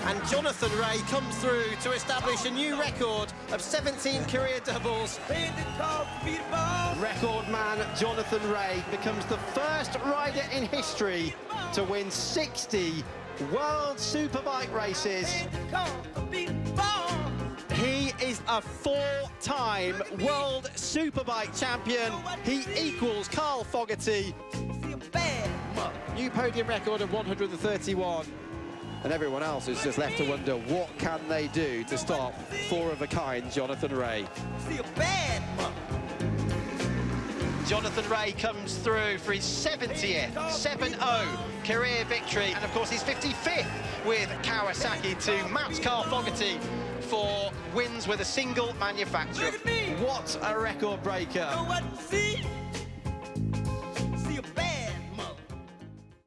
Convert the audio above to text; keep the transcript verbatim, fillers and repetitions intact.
And Jonathan Rea comes through to establish a new record of seventeen career doubles. Record man Jonathan Rea becomes the first rider in history to win sixty World Superbike races. He is a four-time World Superbike champion. He equals Carl Fogarty. New podium record of one hundred thirty-one. And everyone else is just left to wonder what can they do to stop four-of-a-kind Jonathan Rea. Jonathan Rea comes through for his seventieth seven oh career victory, and of course his fifty-fifth with Kawasaki to match Carl Fogarty for wins with a single manufacturer. What a record breaker.